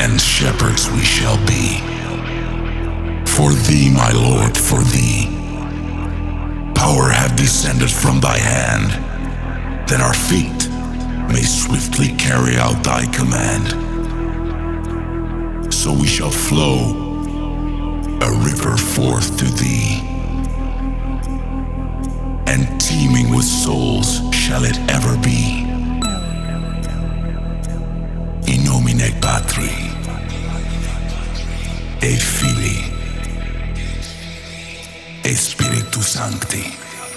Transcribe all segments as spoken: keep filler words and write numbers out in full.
and shepherds we shall be. For thee, my Lord, for thee, power hath descended from thy hand, that our feet may swiftly carry out thy command. So we shall flow a river forth to thee, and teeming with souls shall it ever be. In nomine Patri, et Filii, et Spiritus Sancti.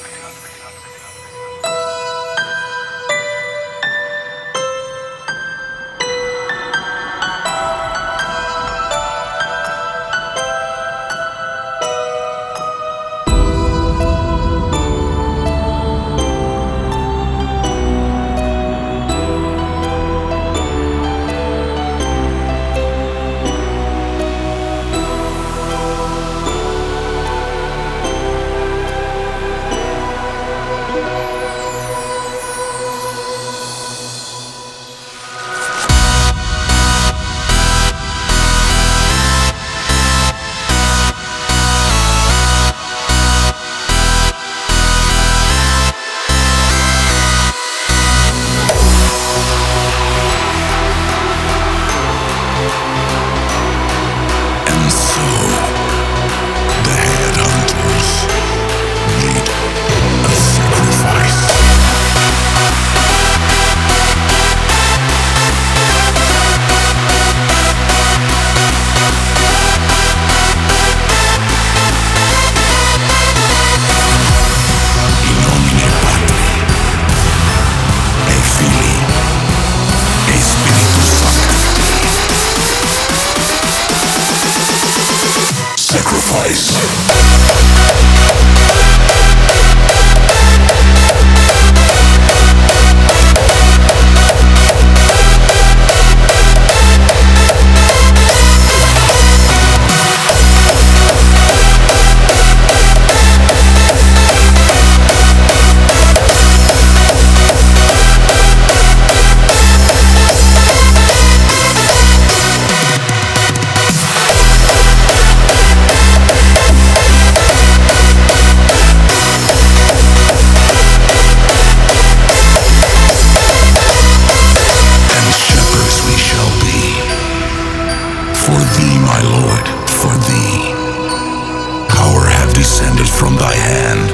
From thy hand,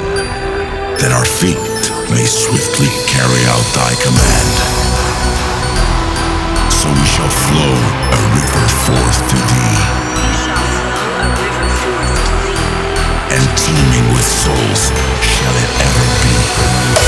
that our feet may swiftly carry out thy command. So we shall flow a river forth to thee, and teeming with souls shall it ever be.